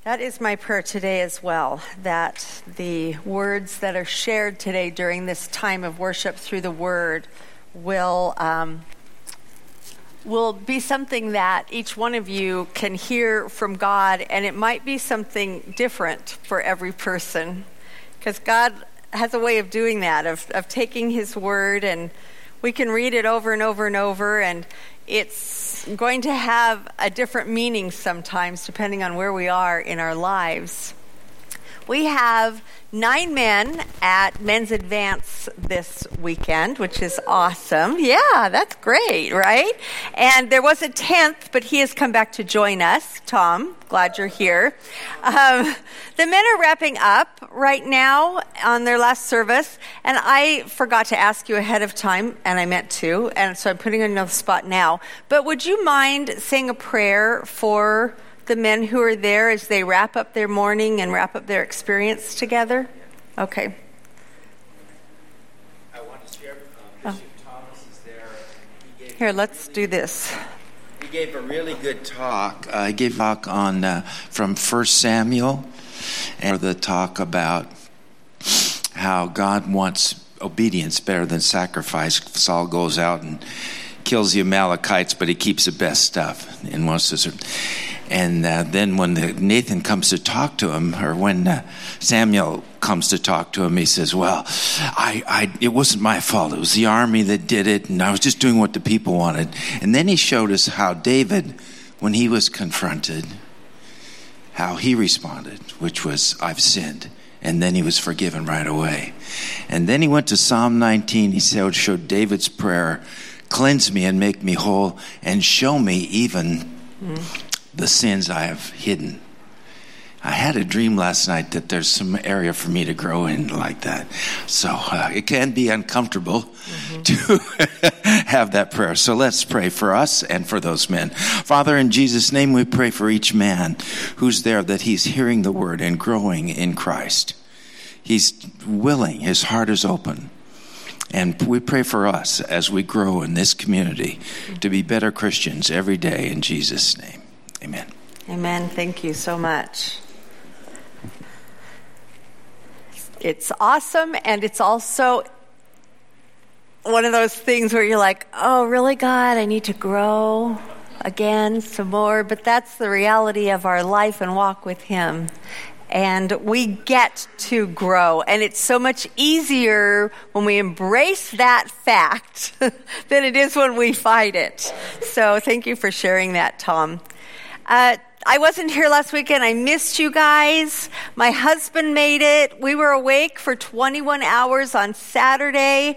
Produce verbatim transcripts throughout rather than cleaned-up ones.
That is my prayer today as well, that the words that are shared today during this time of worship through the Word will um, will be something that each one of you can hear from God, and it might be something different for every person, because God has a way of doing that, of, of taking His Word, and we can read it over and over and over, and it's going to have a different meaning sometimes depending on where we are in our lives. We have nine men at Men's Advance this weekend, which is awesome. Yeah, that's great, right? And there was a tenth, but he has come back to join us. Tom, glad you're here. Um, the men are wrapping up right now on their last service, and I forgot to ask you ahead of time, and I meant to, and so I'm putting you on the spot now. But would you mind saying a prayer for the men who are there as they wrap up their morning and wrap up their experience together? Okay. I want to share, um, Bishop oh. Thomas is there. He gave Here, let's really, do this. He gave a really good talk. Uh, he gave a talk on uh, from First Samuel, and the talk about how God wants obedience better than sacrifice. Saul goes out and kills the Amalekites, but he keeps the best stuff and wants to serve. And uh, then when the, Nathan comes to talk to him, or when uh, Samuel comes to talk to him, he says, well, I, I, it wasn't my fault. It was the army that did it, and I was just doing what the people wanted. And then he showed us how David, when he was confronted, how he responded, which was, I've sinned. And then he was forgiven right away. And then he went to Psalm nineteen. He showed, showed David's prayer, cleanse me and make me whole, and show me even mm. the sins I have hidden. I had a dream last night that there's some area for me to grow in like that. So uh, it can be uncomfortable mm-hmm. to have that prayer. So let's pray for us and for those men. Father, in Jesus' name, we pray for each man who's there, that he's hearing the word and growing in Christ. He's willing. His heart is open. And we pray for us as we grow in this community to be better Christians every day in Jesus' name. Amen. Amen. Thank you so much. It's awesome, and it's also one of those things where you're like, oh, really, God, I need to grow again some more. But that's the reality of our life and walk with Him. And we get to grow. And it's so much easier when we embrace that fact than it is when we fight it. So thank you for sharing that, Tom. Uh, I wasn't here last weekend. I missed you guys. My husband made it. We were awake for twenty-one hours on Saturday.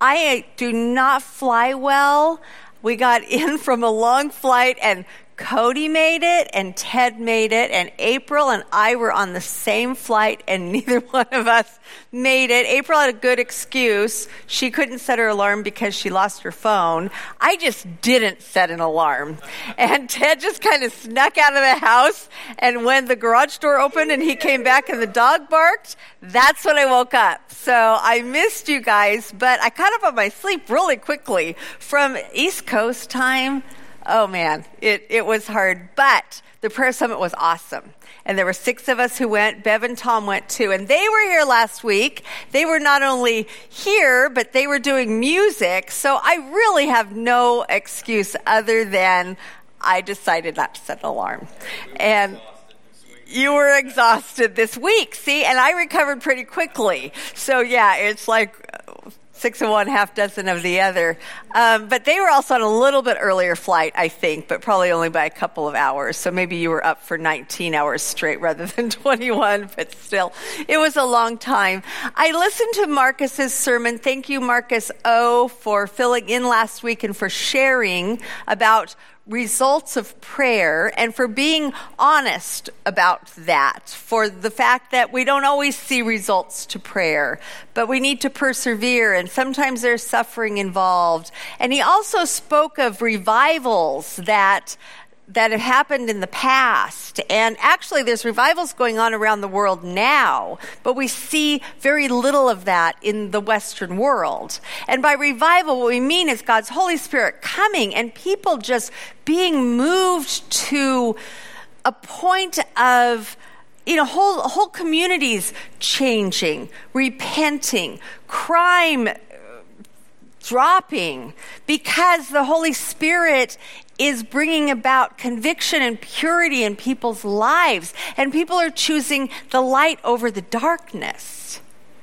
I do not fly well. We got in from a long flight, and Cody made it, and Ted made it, and April and I were on the same flight, and neither one of us made it. April had a good excuse. She couldn't set her alarm because she lost her phone. I just didn't set an alarm. And Ted just kind of snuck out of the house, and when the garage door opened and he came back and the dog barked, that's when I woke up. So I missed you guys, but I caught up on my sleep really quickly from East Coast time. Oh, man, it, it was hard, but the prayer summit was awesome. And there were six of us who went. Bev and Tom went too. And they were here last week. They were not only here, but they were doing music. So I really have no excuse other than I decided not to set an alarm. And you were exhausted this week, see? And I recovered pretty quickly. So, yeah, it's like six of one, half dozen of the other. Um, but they were also on a little bit earlier flight, I think, but probably only by a couple of hours. So maybe you were up for nineteen hours straight rather than twenty-one, but still, it was a long time. I listened to Marcus's sermon. Thank you, Marcus O, for filling in last week and for sharing about results of prayer, and for being honest about that, for the fact that we don't always see results to prayer, but we need to persevere, and sometimes there's suffering involved. And he also spoke of revivals that that have happened in the past. And actually, there's revivals going on around the world now, but we see very little of that in the Western world. And by revival, what we mean is God's Holy Spirit coming and people just being moved to a point of you know, whole, whole communities changing, repenting, crime dropping, because the Holy Spirit is bringing about conviction and purity in people's lives, and people are choosing the light over the darkness.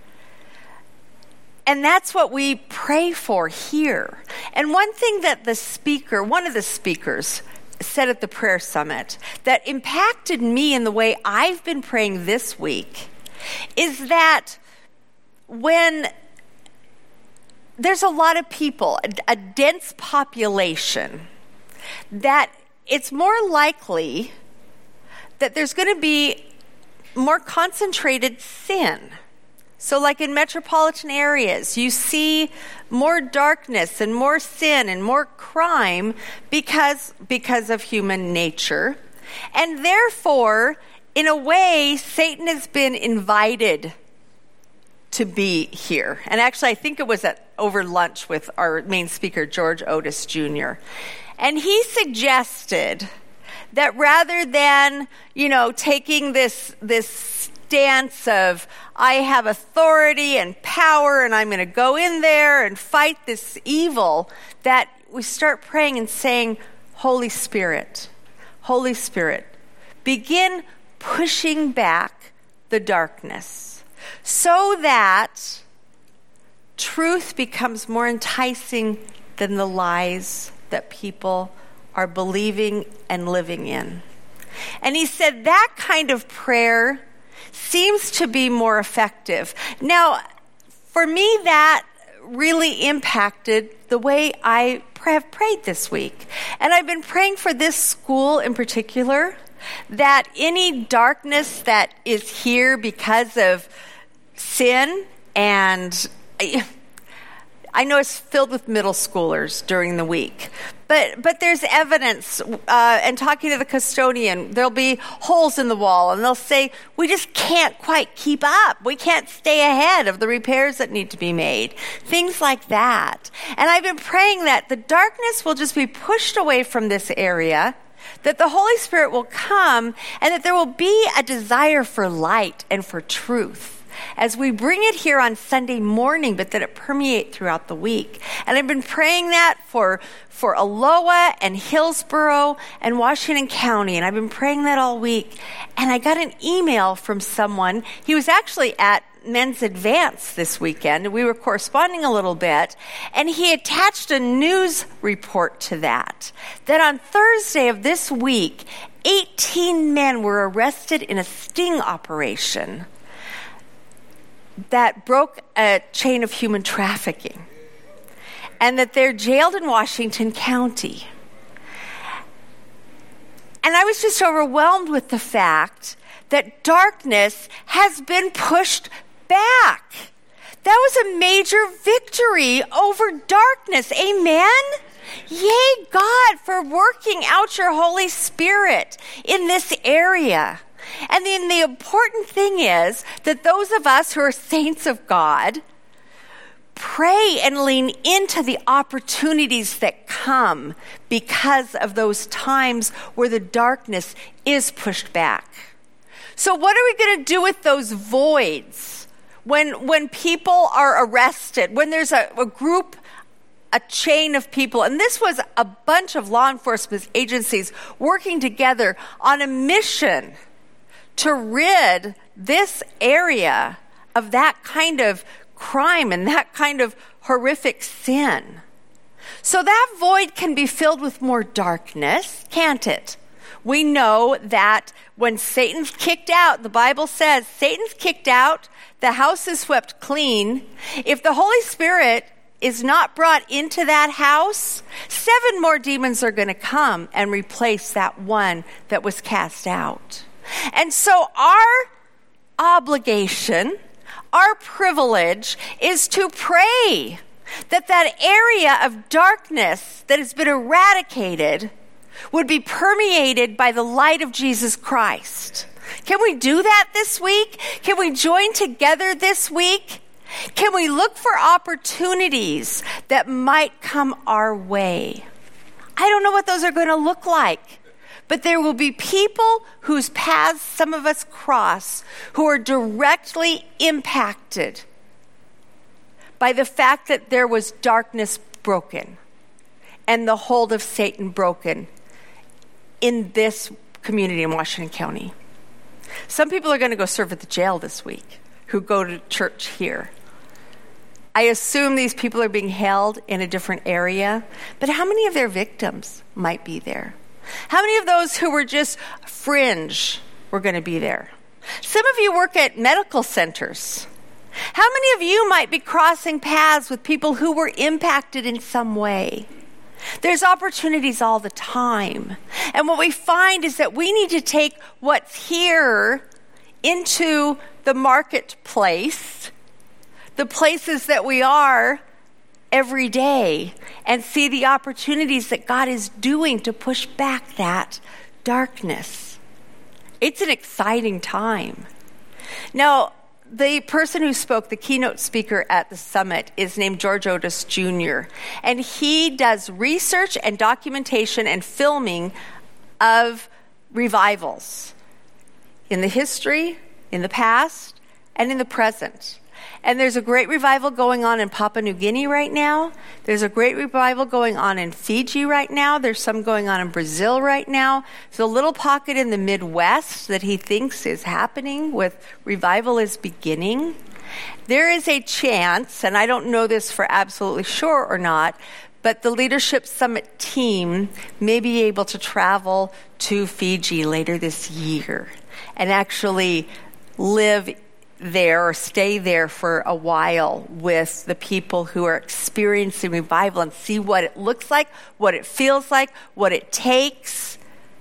And that's what we pray for here. And one thing that the speaker, one of the speakers, said at the prayer summit that impacted me in the way I've been praying this week is that when there's a lot of people, a, a dense population, that it's more likely that there's going to be more concentrated sin. So like in metropolitan areas, you see more darkness and more sin and more crime because, because of human nature. And therefore, in a way, Satan has been invited to be here. And actually, I think it was at over lunch with our main speaker, George Otis Junior And he suggested that rather than, you know, taking this this stance of, I have authority and power and I'm going to go in there and fight this evil, that we start praying and saying, Holy Spirit, Holy Spirit, begin pushing back the darkness so that truth becomes more enticing than the lies that people are believing and living in. And he said that kind of prayer seems to be more effective. Now, for me, that really impacted the way I have prayed this week. And I've been praying for this school in particular, that any darkness that is here because of sin, and I know it's filled with middle schoolers during the week, but but there's evidence, uh, and talking to the custodian, there'll be holes in the wall, and they'll say, we just can't quite keep up. We can't stay ahead of the repairs that need to be made. Things like that. And I've been praying that the darkness will just be pushed away from this area, that the Holy Spirit will come, and that there will be a desire for light and for truth as we bring it here on Sunday morning, but that it permeate throughout the week. And I've been praying that for, for Aloha and Hillsborough and Washington County, and I've been praying that all week. And I got an email from someone. He was actually at Men's Advance this weekend, and we were corresponding a little bit, and he attached a news report to that, that on Thursday of this week, eighteen men were arrested in a sting operation that broke a chain of human trafficking, and that they're jailed in Washington County. And I was just overwhelmed with the fact that darkness has been pushed back. That was a major victory over darkness. Amen? Yay, God, for working out your Holy Spirit in this area. And then the important thing is that those of us who are saints of God pray and lean into the opportunities that come because of those times where the darkness is pushed back. So what are we going to do with those voids when when people are arrested, when there's a, a group, a chain of people, and this was a bunch of law enforcement agencies working together on a mission to rid this area of that kind of crime and that kind of horrific sin. So that void can be filled with more darkness, can't it? We know that when Satan's kicked out, the Bible says Satan's kicked out, the house is swept clean. If the Holy Spirit is not brought into that house, seven more demons are going to come and replace that one that was cast out. And so our obligation, our privilege is to pray that that area of darkness that has been eradicated would be permeated by the light of Jesus Christ. Can we do that this week? Can we join together this week? Can we look for opportunities that might come our way? I don't know what those are going to look like. But there will be people whose paths some of us cross who are directly impacted by the fact that there was darkness broken and the hold of Satan broken in this community in Washington County. Some people are going to go serve at the jail this week who go to church here. I assume these people are being held in a different area, but how many of their victims might be there? How many of those who were just fringe were going to be there? Some of you work at medical centers. How many of you might be crossing paths with people who were impacted in some way? There's opportunities all the time. And what we find is that we need to take what's here into the marketplace, the places that we are every day, and see the opportunities that God is doing to push back that darkness. It's an exciting time. Now, the person who spoke, the keynote speaker at the summit, is named George Otis Junior And he does research and documentation and filming of revivals in the history, in the past, and in the present. And there's a great revival going on in Papua New Guinea right now. There's a great revival going on in Fiji right now. There's some going on in Brazil right now. There's a little pocket in the Midwest that he thinks is happening with revival is beginning. There is a chance, and I don't know this for absolutely sure or not, but the Leadership Summit team may be able to travel to Fiji later this year and actually live there or stay there for a while with the people who are experiencing revival and see what it looks like, what it feels like, what it takes.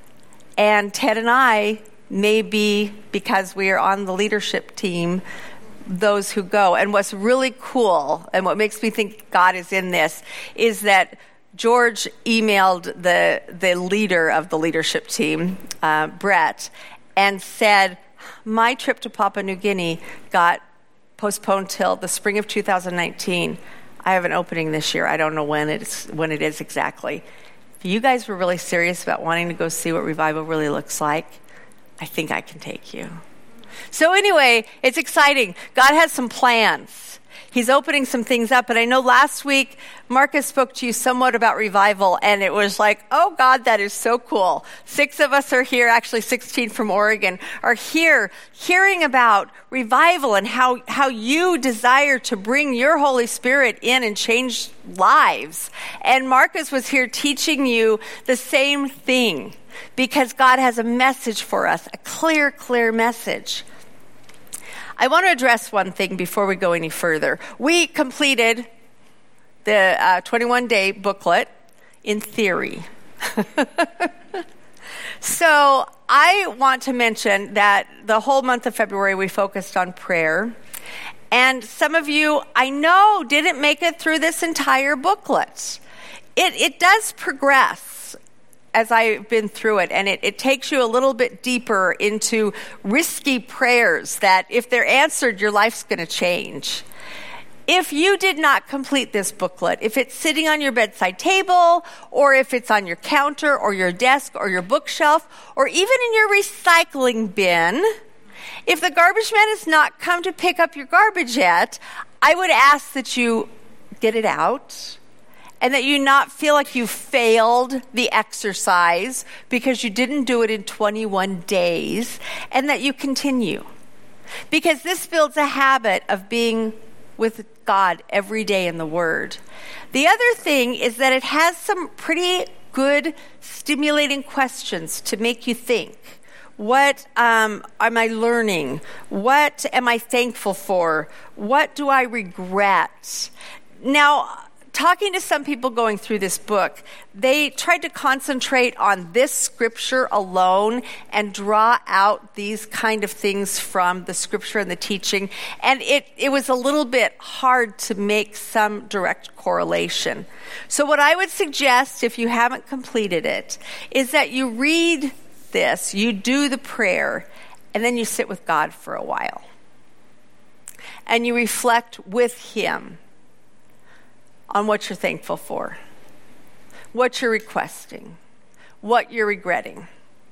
And Ted and I may be, because we are on the leadership team, those who go. And what's really cool and what makes me think God is in this is that George emailed the, the leader of the leadership team, uh, Brett, and said, my trip to Papua New Guinea got postponed till the spring of two thousand nineteen. I have an opening this year. I don't know when it's when it is exactly. If you guys were really serious about wanting to go see what revival really looks like, I think I can take you. So anyway, it's exciting. God has some plans. He's opening some things up. And I know last week, Marcus spoke to you somewhat about revival, and it was like, oh, God, that is so cool. Six of us are here, actually sixteen from Oregon, are here hearing about revival and how, how you desire to bring your Holy Spirit in and change lives. And Marcus was here teaching you the same thing because God has a message for us, a clear, clear message. I want to address one thing before we go any further. We completed the uh, twenty-one day booklet in theory. So I want to mention that the whole month of February we focused on prayer. And some of you, I know, didn't make it through this entire booklet. It, it does progress as I've been through it, and it, it takes you a little bit deeper into risky prayers that if they're answered, your life's going to change. If you did not complete this booklet, if it's sitting on your bedside table, or if it's on your counter, or your desk, or your bookshelf, or even in your recycling bin, if the garbage man has not come to pick up your garbage yet, I would ask that you get it out, and that you not feel like you failed the exercise because you didn't do it in twenty-one days, and that you continue. Because this builds a habit of being with God every day in the Word. The other thing is that it has some pretty good stimulating questions to make you think. What um, am I learning? What am I thankful for? What do I regret? Now, talking to some people going through this book, they tried to concentrate on this scripture alone and draw out these kind of things from the scripture and the teaching. And it, it was a little bit hard to make some direct correlation. So what I would suggest, if you haven't completed it, is that you read this, you do the prayer, and then you sit with God for a while. And you reflect with Him on what you're thankful for, what you're requesting, what you're regretting.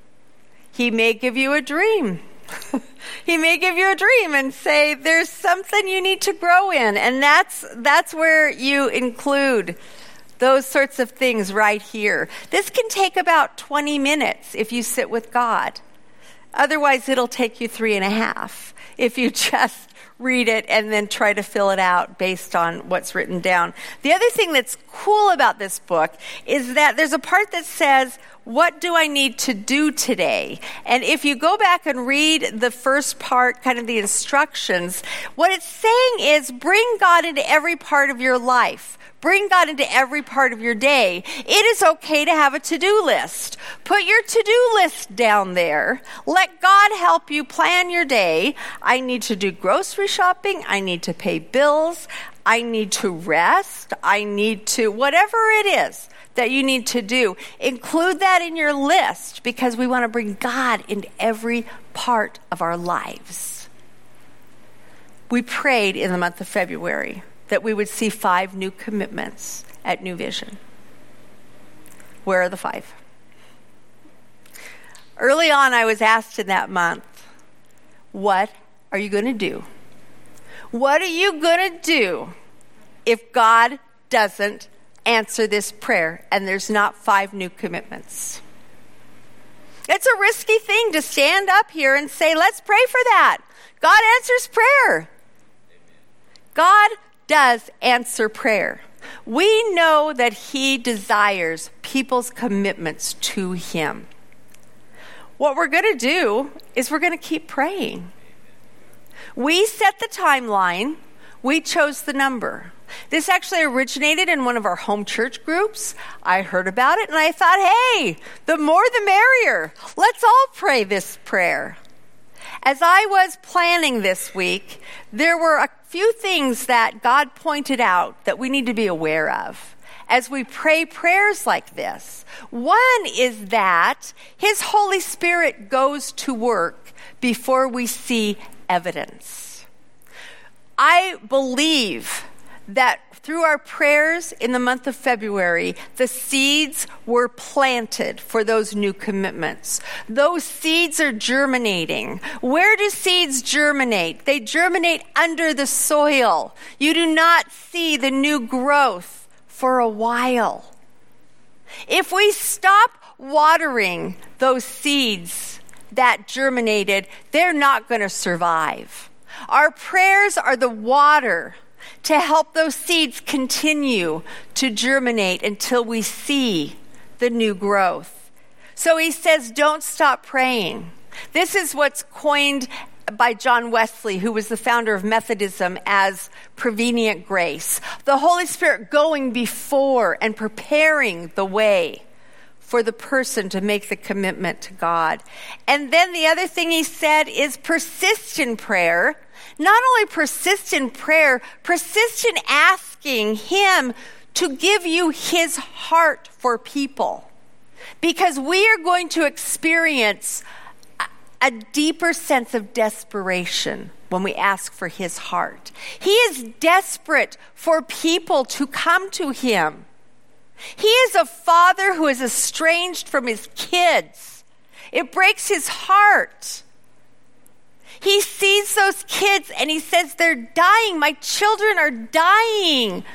He may give you a dream. He may give you a dream and say, there's something you need to grow in. And that's that's where you include those sorts of things right here. This can take about twenty minutes if you sit with God. Otherwise, it'll take you three and a half if you just read it and then try to fill it out based on what's written down. The other thing that's cool about this book is that there's a part that says, what do I need to do today? And if you go back and read the first part, kind of the instructions, what it's saying is bring God into every part of your life. Bring God into every part of your day. It is okay to have a to-do list. Put your to-do list down there. Let God help you plan your day. I need to do grocery shopping. I need to pay bills. I need to rest. I need to, whatever it is that you need to do, include that in your list because we want to bring God into every part of our lives. We prayed in the month of February that we would see five new commitments at New Vision. Where are the five? Early on, I was asked in that month, what are you going to do? What are you going to do if God doesn't answer this prayer and there's not five new commitments? It's a risky thing to stand up here and say, let's pray for that. God answers prayer. God does answer prayer. We know that he desires people's commitments to him. What we're going to do is we're going to keep praying. We set the timeline. We chose the number. This actually originated in one of our home church groups. I heard about it and I thought, hey, the more the merrier. Let's all pray this prayer. As I was planning this week, there were a few things that God pointed out that we need to be aware of as we pray prayers like this. One is that his Holy Spirit goes to work before we see evidence. I believe that through our prayers in the month of February, the seeds were planted for those new commitments. Those seeds are germinating. Where do seeds germinate? They germinate under the soil. You do not see the new growth for a while. If we stop watering those seeds that germinated, they're not going to survive. Our prayers are the water to help those seeds continue to germinate until we see the new growth. So he says, don't stop praying. This is what's coined by John Wesley, who was the founder of Methodism, as prevenient grace. The Holy Spirit going before and preparing the way for the person to make the commitment to God. And then the other thing he said is persist in prayer. Not only persist in prayer, persist in asking him to give you his heart for people. Because we are going to experience a, a deeper sense of desperation when we ask for his heart. He is desperate for people to come to him. He is a father who is estranged from his kids. It breaks his heart. He sees those kids and he says, they're dying. My children are dying.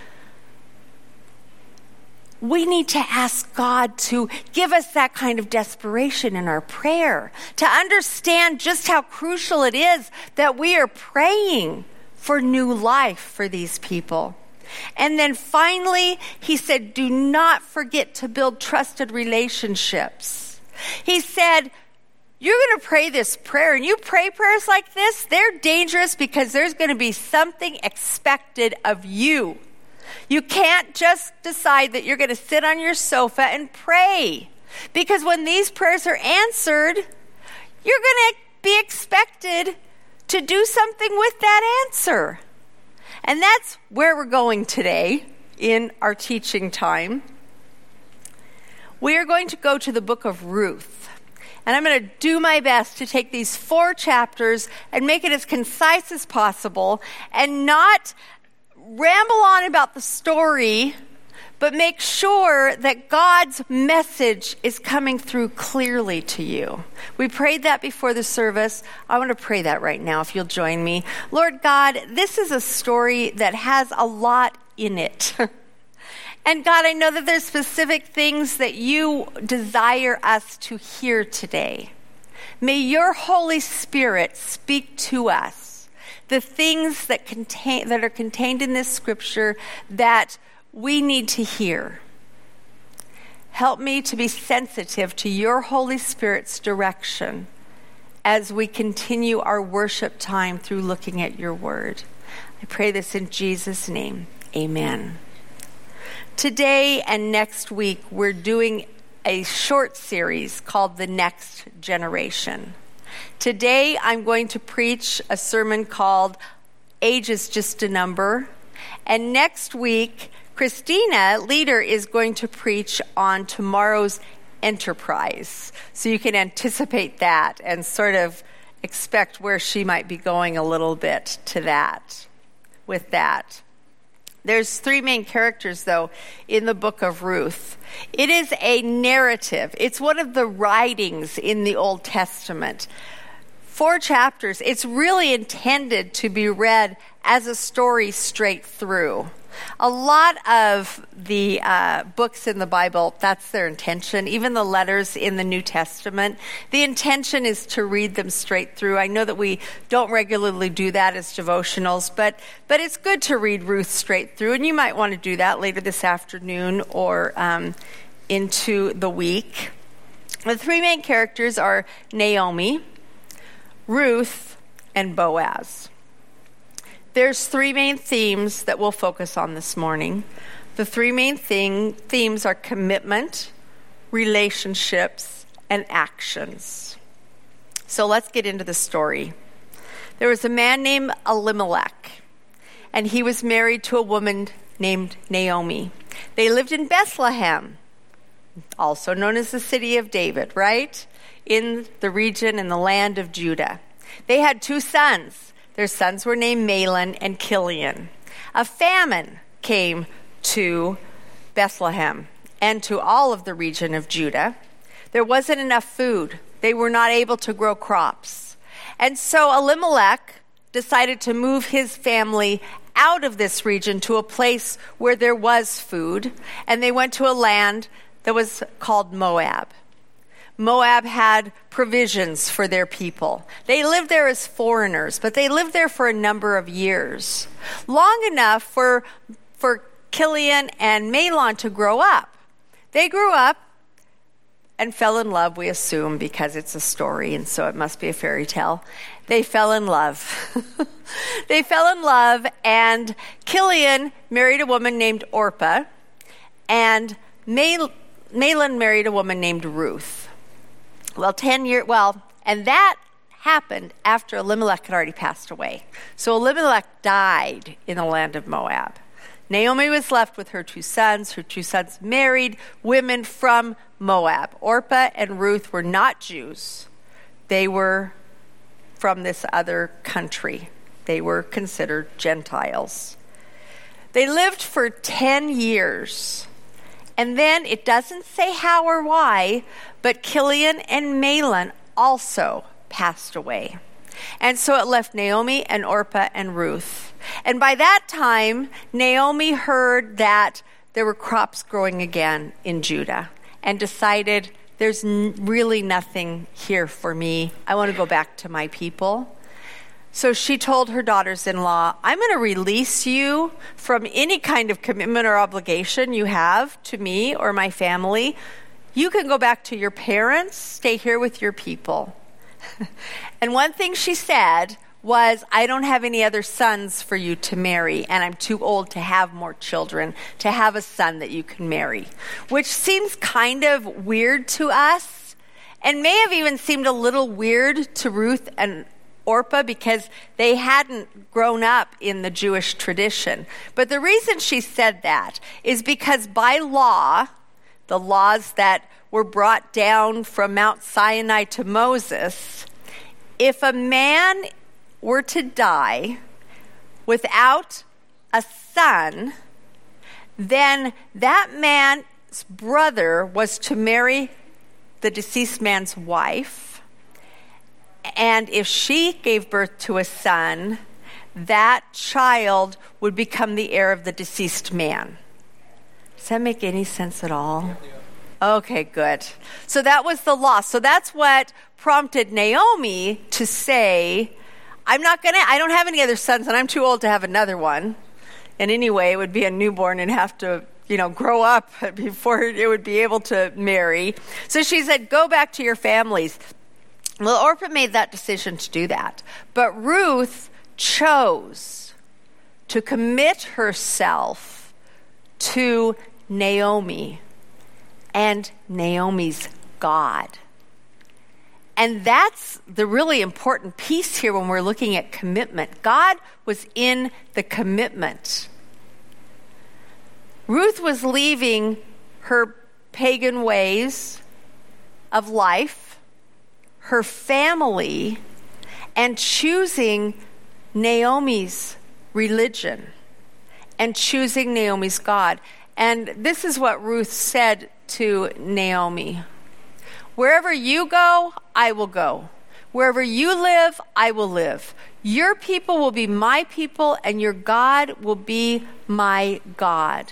We need to ask God to give us that kind of desperation in our prayer, to understand just how crucial it is that we are praying for new life for these people. And then finally, he said, do not forget to build trusted relationships. He said, you're going to pray this prayer, and you pray prayers like this, they're dangerous because there's going to be something expected of you. You can't just decide that you're going to sit on your sofa and pray, because when these prayers are answered, you're going to be expected to do something with that answer. And that's where we're going today in our teaching time. We are going to go to the book of Ruth. And I'm going to do my best to take these four chapters and make it as concise as possible and not ramble on about the story, but make sure that God's message is coming through clearly to you. We prayed that before the service. I want to pray that right now, if you'll join me. Lord God, this is a story that has a lot in it. And God, I know that there's specific things that you desire us to hear today. May your Holy Spirit speak to us the things that contain that are contained in this scripture that we need to hear. Help me to be sensitive to your Holy Spirit's direction as we continue our worship time through looking at your word. I pray this in Jesus' name. Amen. Today and next week, we're doing a short series called The Next Generation. Today, I'm going to preach a sermon called Age is Just a Number. And next week, Christina, leader, is going to preach on tomorrow's enterprise. So you can anticipate that and sort of expect where she might be going a little bit to that, with that. There's three main characters, though, in the book of Ruth. It is a narrative. It's one of the writings in the Old Testament. Four chapters. It's really intended to be read as a story straight through. A lot of the uh, books in the Bible, that's their intention. Even the letters in the New Testament, the intention is to read them straight through. I know that we don't regularly do that as devotionals, but but it's good to read Ruth straight through, and you might want to do that later this afternoon or um, into the week. The three main characters are Naomi, Ruth, and Boaz. There's three main themes that we'll focus on this morning. The three main thing, themes are commitment, relationships, and actions. So let's get into the story. There was a man named Elimelech, and he was married to a woman named Naomi. They lived in Bethlehem, also known as the city of David, right? In the region in the land of Judah. They had two sons. Their sons were named Mahlon and Chilion. A famine came to Bethlehem and to all of the region of Judah. There wasn't enough food. They were not able to grow crops. And so Elimelech decided to move his family out of this region to a place where there was food. And they went to a land that was called Moab. Moab had provisions for their people. They lived there as foreigners, but they lived there for a number of years. Long enough for, for Chilion and Mahlon to grow up. They grew up and fell in love, we assume, because it's a story, and so it must be a fairy tale. They fell in love. They fell in love, and Chilion married a woman named Orpah, and Mahlon married a woman named Ruth. Well, ten years, well, and that happened after Elimelech had already passed away. So Elimelech died in the land of Moab. Naomi was left with her two sons. Her two sons married women from Moab. Orpah and Ruth were not Jews. They were from this other country. They were considered Gentiles. They lived for ten years. And then it doesn't say how or why, but Chilion and Mahlon also passed away. And so it left Naomi and Orpah and Ruth. And by that time, Naomi heard that there were crops growing again in Judah and decided there's n- really nothing here for me. I want to go back to my people. So she told her daughters-in-law, I'm going to release you from any kind of commitment or obligation you have to me or my family. You can go back to your parents, stay here with your people. And one thing she said was, I don't have any other sons for you to marry, and I'm too old to have more children, to have a son that you can marry. Which seems kind of weird to us, and may have even seemed a little weird to Ruth and Orpah because they hadn't grown up in the Jewish tradition. But the reason she said that is because by law, the laws that were brought down from Mount Sinai to Moses, if a man were to die without a son, then that man's brother was to marry the deceased man's wife. And if she gave birth to a son, that child would become the heir of the deceased man. Does that make any sense at all? Okay, good. So that was the law. So that's what prompted Naomi to say, I'm not going to, I don't have any other sons, and I'm too old to have another one. And anyway, it would be a newborn and have to, you know, grow up before it would be able to marry. So she said, go back to your families. Well, Orpah made that decision to do that. But Ruth chose to commit herself to Naomi and Naomi's God. And that's the really important piece here when we're looking at commitment. God was in the commitment. Ruth was leaving her pagan ways of life, her family, and choosing Naomi's religion and choosing Naomi's God. And this is what Ruth said to Naomi. Wherever you go, I will go. Wherever you live, I will live. Your people will be my people, and your God will be my God.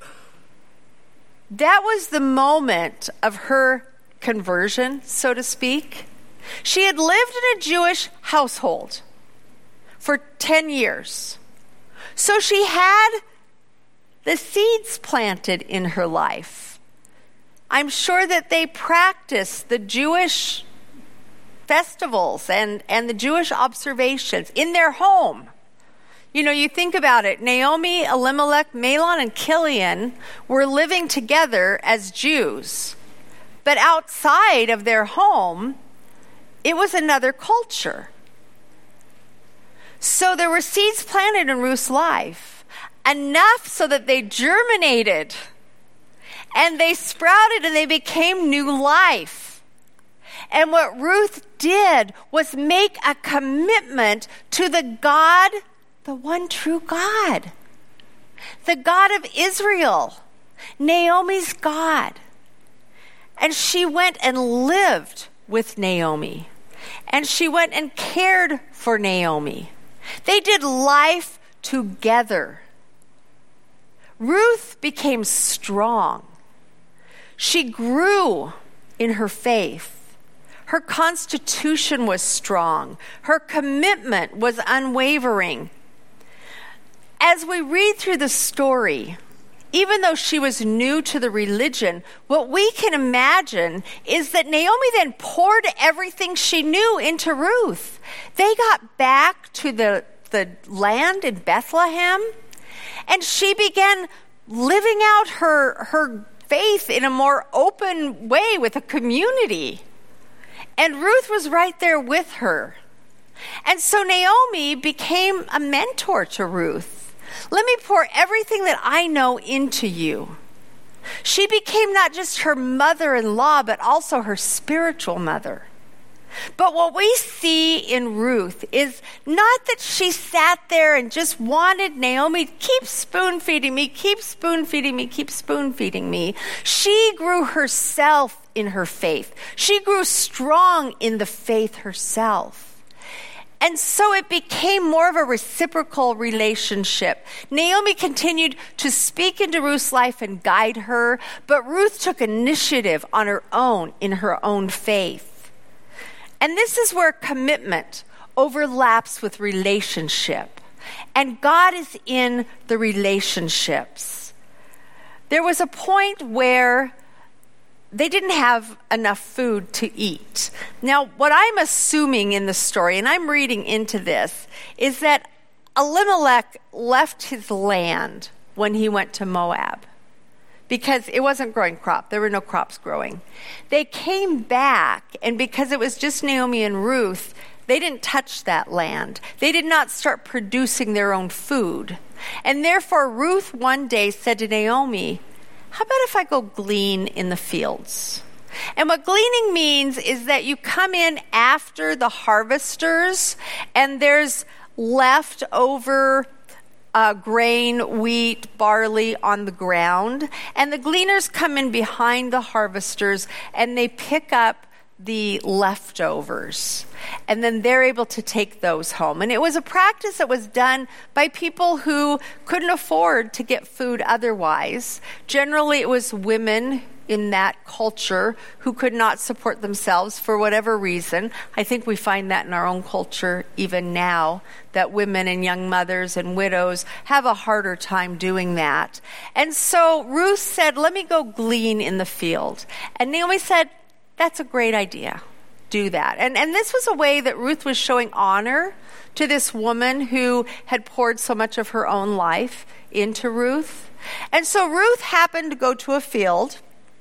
That was the moment of her conversion, so to speak. She had lived in a Jewish household for ten years. So she had the seeds planted in her life. I'm sure that they practiced the Jewish festivals and, and the Jewish observations in their home. You know, you think about it. Naomi, Elimelech, Mahlon, and Chilion were living together as Jews. But outside of their home, it was another culture. So there were seeds planted in Ruth's life, enough so that they germinated and they sprouted and they became new life. And what Ruth did was make a commitment to the God, the one true God, the God of Israel, Naomi's God. And she went and lived with Naomi. And she went and cared for Naomi. They did life together. Ruth became strong. She grew in her faith. Her constitution was strong. Her commitment was unwavering. As we read through the story, even though she was new to the religion, what we can imagine is that Naomi then poured everything she knew into Ruth. They got back to the, the land in Bethlehem, and she began living out her, her faith in a more open way with a community. And Ruth was right there with her. And so Naomi became a mentor to Ruth. Let me pour everything that I know into you. She became not just her mother-in-law, but also her spiritual mother. But what we see in Ruth is not that she sat there and just wanted Naomi, keep spoon feeding me, keep spoon feeding me, keep spoon feeding me. She grew herself in her faith. She grew strong in the faith herself. And so it became more of a reciprocal relationship. Naomi continued to speak into Ruth's life and guide her, but Ruth took initiative on her own in her own faith. And this is where commitment overlaps with relationship. And God is in the relationships. There was a point where they didn't have enough food to eat. Now, what I'm assuming in the story, and I'm reading into this, is that Elimelech left his land when he went to Moab because it wasn't growing crop. There were no crops growing. They came back, and because it was just Naomi and Ruth, they didn't touch that land. They did not start producing their own food. And therefore, Ruth one day said to Naomi, how about if I go glean in the fields? And what gleaning means is that you come in after the harvesters and there's leftover uh, grain, wheat, barley on the ground. And the gleaners come in behind the harvesters and they pick up the leftovers. And then they're able to take those home. And it was a practice that was done by people who couldn't afford to get food otherwise. Generally, it was women in that culture who could not support themselves for whatever reason. I think we find that in our own culture even now, that women and young mothers and widows have a harder time doing that. And so Ruth said, let me go glean in the field. And Naomi said, that's a great idea. Do that. And and this was a way that Ruth was showing honor to this woman who had poured so much of her own life into Ruth. And so Ruth happened to go to a field,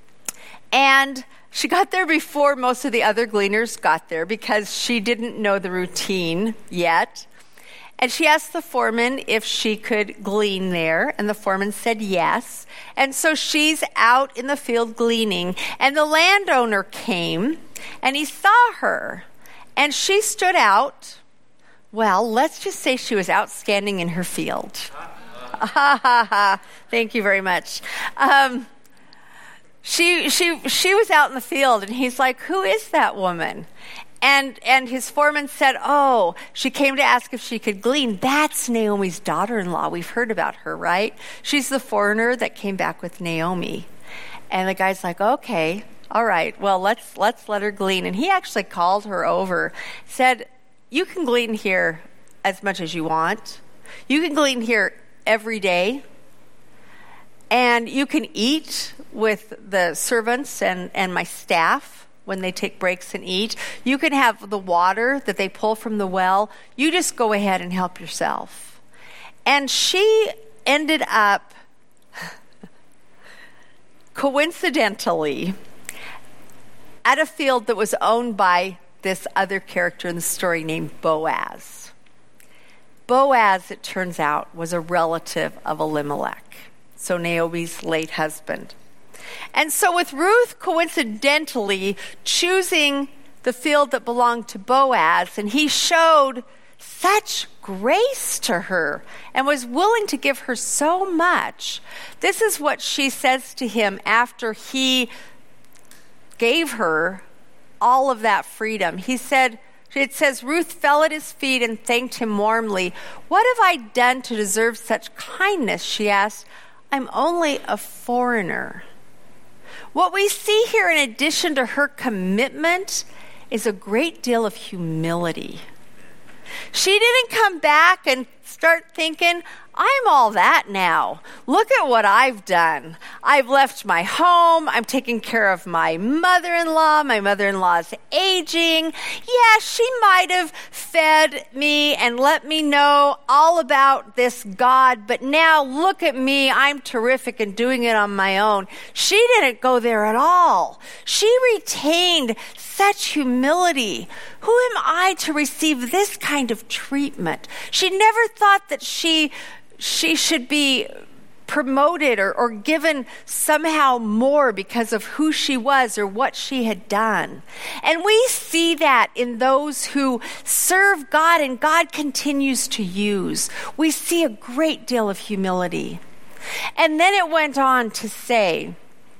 and she got there before most of the other gleaners got there because she didn't know the routine yet. And she asked the foreman if she could glean there, and the foreman said yes. And so she's out in the field gleaning, and the landowner came, and he saw her, and she stood out. Well, let's just say she was outstanding in her field. Ha ha ha! Thank you very much. Um, she she she was out in the field, and he's like, "Who is that woman?" And and his foreman said, oh, she came to ask if she could glean. That's Naomi's daughter-in-law. We've heard about her, right? She's the foreigner that came back with Naomi. And the guy's like, okay, all right, well, let's let's let her glean. And he actually called her over, said, you can glean here as much as you want. You can glean here every day. And you can eat with the servants and, and my staff when they take breaks and eat. You can have the water that they pull from the well. You just go ahead and help yourself. And she ended up, coincidentally, at a field that was owned by this other character in the story named Boaz. Boaz, it turns out, was a relative of Elimelech, so Naomi's late husband. And so with Ruth coincidentally choosing the field that belonged to Boaz, and he showed such grace to her and was willing to give her so much. This is what she says to him after he gave her all of that freedom. He said, it says, Ruth fell at his feet and thanked him warmly. What have I done to deserve such kindness? She asked. I'm only a foreigner. What we see here, in addition to her commitment, is a great deal of humility. She didn't come back and start thinking, I'm all that now. Look at what I've done. I've left my home. I'm taking care of my mother-in-law. My mother-in-law's aging. Yeah, she might have fed me and let me know all about this God, but now look at me. I'm terrific and doing it on my own. She didn't go there at all. She retained such humility. Who am I to receive this kind of treatment? She never thought that she she should be promoted or, or given somehow more because of who she was or what she had done. And we see that in those who serve God and God continues to use. We see a great deal of humility. And then it went on to say,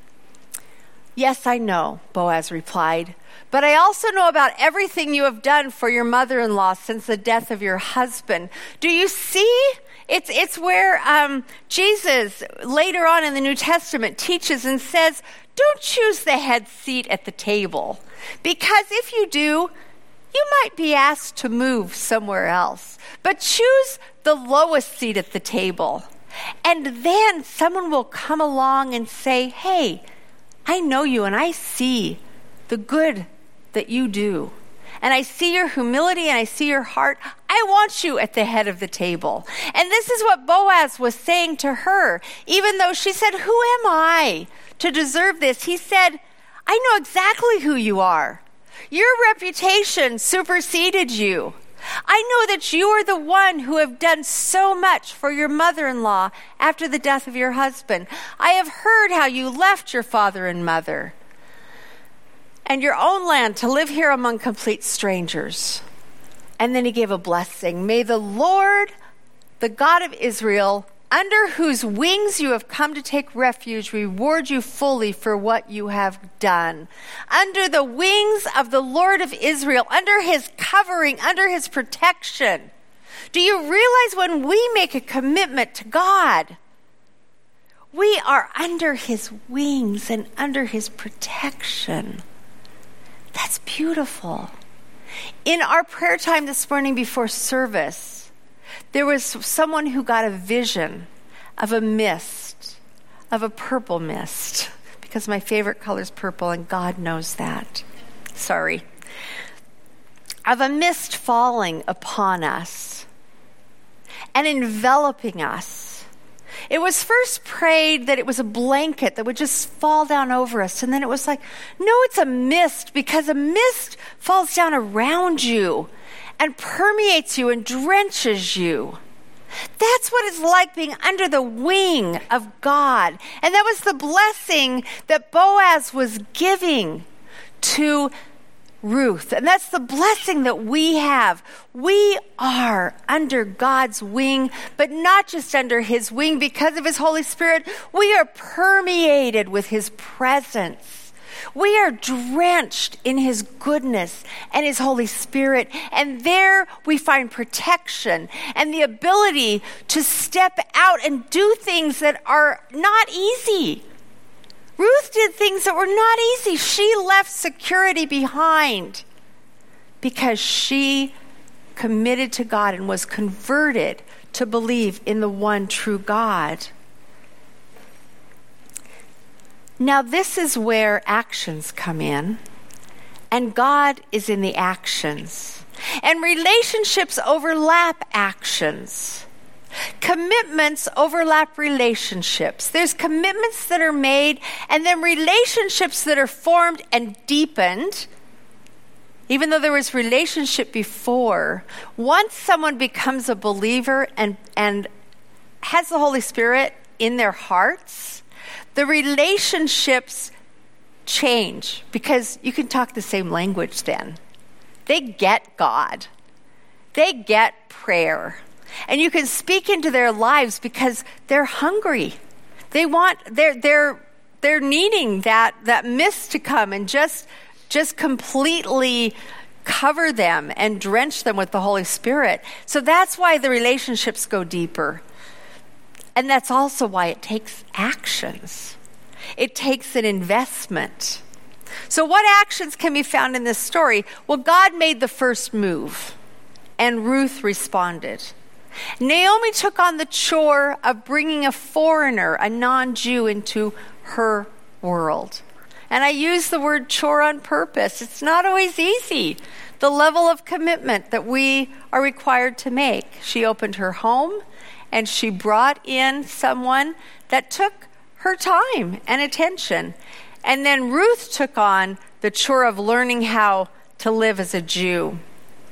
yes, I know, Boaz replied, but I also know about everything you have done for your mother-in-law since the death of your husband. Do you see? It's it's where um, Jesus, later on in the New Testament, teaches and says, don't choose the head seat at the table, because if you do, you might be asked to move somewhere else. But choose the lowest seat at the table. And then someone will come along and say, hey, I know you and I see the good that you do. And I see your humility and I see your heart. I want you at the head of the table. And this is what Boaz was saying to her. Even though she said, who am I to deserve this? He said, I know exactly who you are. Your reputation superseded you. I know that you are the one who have done so much for your mother-in-law after the death of your husband. I have heard how you left your father and mother and your own land to live here among complete strangers. And then he gave a blessing. May the Lord the God of Israel, under whose wings you have come to take refuge, reward you fully for what you have done. Under the wings of the Lord of Israel, under his covering, under his protection. Do you realize when we make a commitment to God, we are under his wings and under his protection? That's beautiful. In our prayer time this morning before service, there was someone who got a vision of a mist, of a purple mist, because my favorite color is purple, and God knows that. Sorry. Of a mist falling upon us and enveloping us. It was first prayed that it was a blanket that would just fall down over us. And then it was like, no, it's a mist, because a mist falls down around you and permeates you and drenches you. That's what it's like being under the wing of God. And that was the blessing that Boaz was giving to Ruth. And that's the blessing that we have. We are under God's wing, but not just under his wing. Because of his Holy Spirit, we are permeated with his presence. We are drenched in his goodness and his Holy Spirit. And there we find protection and the ability to step out and do things that are not easy. Ruth did things that were not easy. She left security behind because she committed to God and was converted to believe in the one true God. Now, this is where actions come in, and God is in the actions. And relationships overlap actions. Commitments overlap relationships. There's commitments that are made, and then relationships that are formed and deepened. Even though there was relationship before, once someone becomes a believer and, and has the Holy Spirit in their hearts, the relationships change, because you can talk the same language then. They get God. They get prayer. And you can speak into their lives because they're hungry. They want, they're, they're, they're needing that, that mist to come and just, just completely cover them and drench them with the Holy Spirit. So that's why the relationships go deeper. And that's also why it takes actions. It takes an investment. So what actions can be found in this story? Well, God made the first move, and Ruth responded. Naomi took on the chore of bringing a foreigner, a non-Jew, into her world. And I use the word chore on purpose. It's not always easy, the level of commitment that we are required to make. She opened her home, and she brought in someone that took her time and attention. And then Ruth took on the chore of learning how to live as a Jew.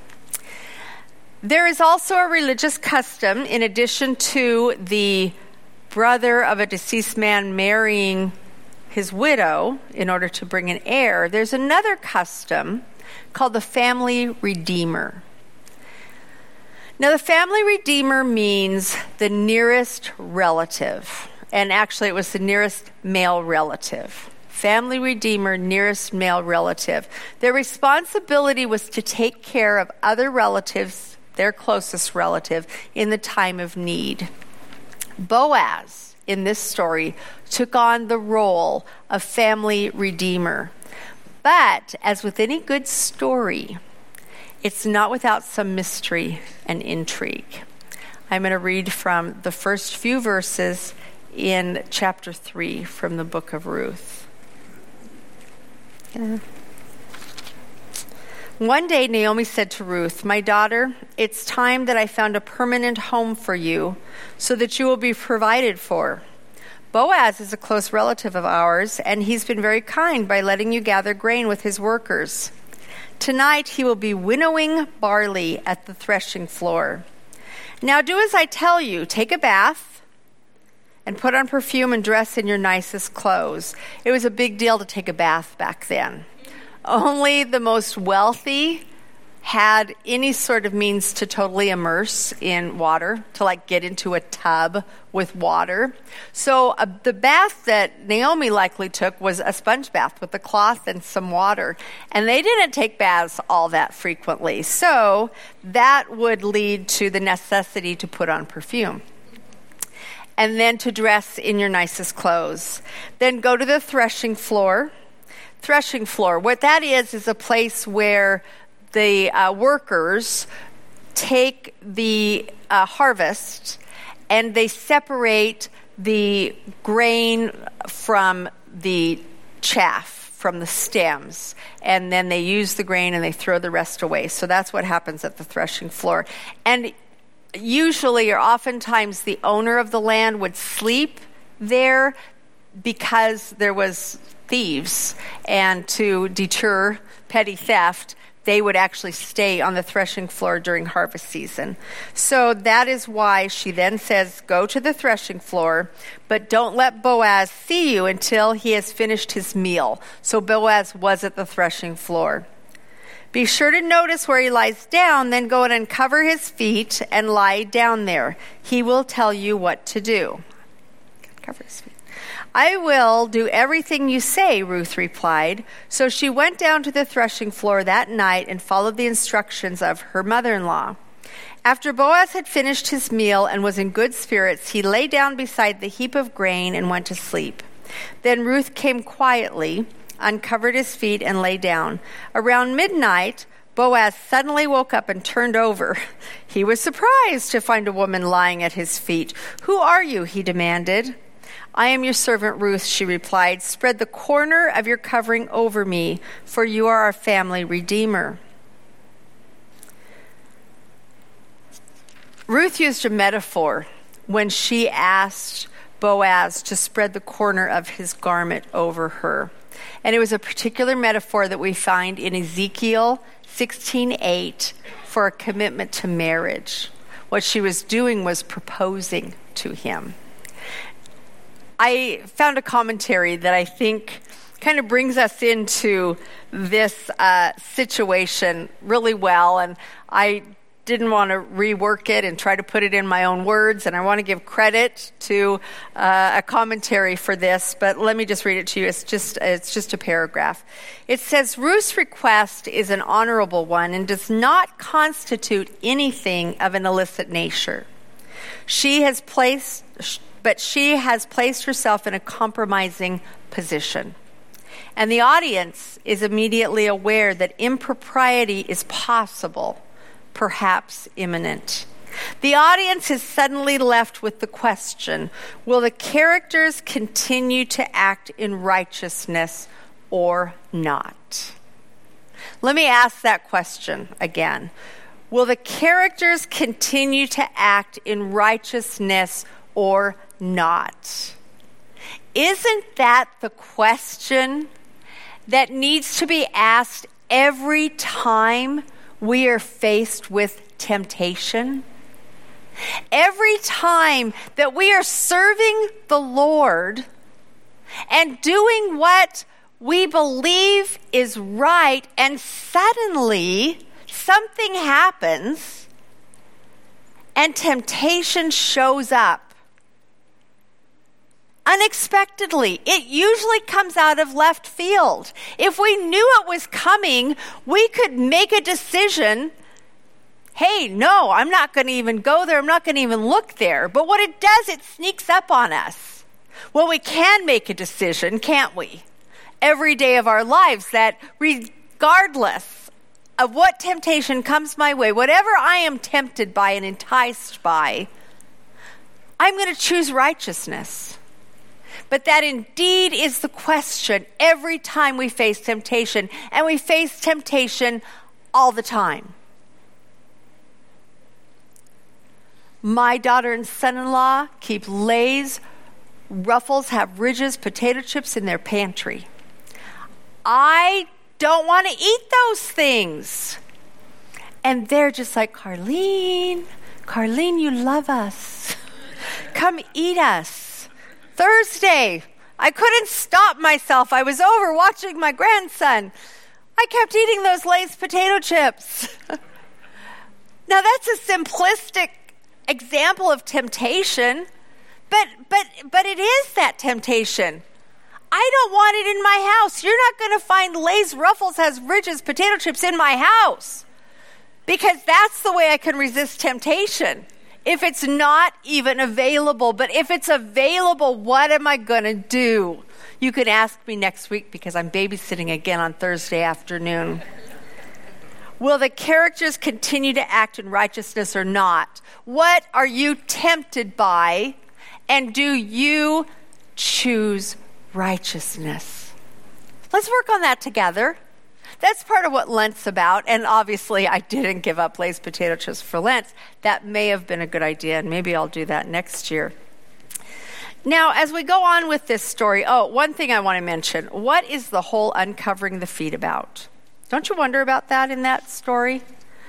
There is also a religious custom, in addition to the brother of a deceased man marrying his widow in order to bring an heir. There's another custom called the family redeemer. Now, the family redeemer means the nearest relative. And actually, it was the nearest male relative. Family redeemer, nearest male relative. Their responsibility was to take care of other relatives, their closest relative, in the time of need. Boaz, in this story, took on the role of family redeemer. But, as with any good story, it's not without some mystery and intrigue. I'm going to read from the first few verses in chapter three from the book of Ruth. Yeah. One day Naomi said to Ruth, "My daughter, it's time that I found a permanent home for you so that you will be provided for. Boaz is a close relative of ours, and he's been very kind by letting you gather grain with his workers. Tonight he will be winnowing barley at the threshing floor. Now do as I tell you, take a bath and put on perfume and dress in your nicest clothes." It was a big deal to take a bath back then. Only the most wealthy had any sort of means to totally immerse in water, to like get into a tub with water. So uh, the bath that Naomi likely took was a sponge bath with a cloth and some water. And they didn't take baths all that frequently. So that would lead to the necessity to put on perfume. And then to dress in your nicest clothes. Then go to the threshing floor. Threshing floor, what that is, is a place where the uh, workers take the uh, harvest and they separate the grain from the chaff, from the stems, and then they use the grain and they throw the rest away. So that's what happens at the threshing floor. And usually or oftentimes the owner of the land would sleep there because there was thieves, and to deter petty theft, they would actually stay on the threshing floor during harvest season. So that is why she then says, go to the threshing floor, but don't let Boaz see you until he has finished his meal. So Boaz was at the threshing floor. Be sure to notice where he lies down, then go and uncover his feet and lie down there. He will tell you what to do. Cover his feet. I will do everything you say, Ruth replied. So she went down to the threshing floor that night and followed the instructions of her mother-in-law. After Boaz had finished his meal and was in good spirits, he lay down beside the heap of grain and went to sleep. Then Ruth came quietly, uncovered his feet, and lay down. Around midnight, Boaz suddenly woke up and turned over. He was surprised to find a woman lying at his feet. Who are you? He demanded. I am your servant Ruth, she replied. Spread the corner of your covering over me, for you are our family redeemer. Ruth used a metaphor when she asked Boaz to spread the corner of his garment over her. And it was a particular metaphor that we find in Ezekiel sixteen eight for a commitment to marriage. What she was doing was proposing to him. I found a commentary that I think kind of brings us into this uh, situation really well, and I didn't want to rework it and try to put it in my own words, and I want to give credit to uh, a commentary for this, but let me just read it to you. It's just it's just a paragraph. It says, Ruth's request is an honorable one and does not constitute anything of an illicit nature. She has placed... But she has placed herself in a compromising position. And the audience is immediately aware that impropriety is possible, perhaps imminent. The audience is suddenly left with the question, will the characters continue to act in righteousness or not? Let me ask that question again. Will the characters continue to act in righteousness or not? Isn't that the question that needs to be asked every time we are faced with temptation? Every time that we are serving the Lord and doing what we believe is right, and suddenly something happens and temptation shows up unexpectedly. It usually comes out of left field. If we knew it was coming, we could make a decision. Hey, no, I'm not going to even go there. I'm not going to even look there. But what it does, it sneaks up on us. Well, we can make a decision, can't we? Every day of our lives that regardless of what temptation comes my way, whatever I am tempted by and enticed by, I'm going to choose righteousness. But that indeed is the question every time we face temptation. And we face temptation all the time. My daughter and son-in-law keep Lay's, Ruffles, have Ridges, potato chips in their pantry. I don't want to eat those things. And they're just like, Carlene, Carlene, you love us. Come eat us. Thursday, I couldn't stop myself. I was over watching my grandson. I kept eating those Lay's potato chips. Now that's a simplistic example of temptation, but but but it is that temptation. I don't want it in my house. You're not going to find Lay's Ruffles has Ridges potato chips in my house, because that's the way I can resist temptation. If it's not even available, but if it's available, what am I going to do? You can ask me next week because I'm babysitting again on Thursday afternoon. Will the characters continue to act in righteousness or not? What are you tempted by? And do you choose righteousness? Let's work on that together. That's part of what Lent's about. And obviously, I didn't give up Lay's potato chips for Lent. That may have been a good idea, and maybe I'll do that next year. Now, as we go on with this story, oh, one thing I want to mention. What is the whole uncovering the feet about? Don't you wonder about that in that story?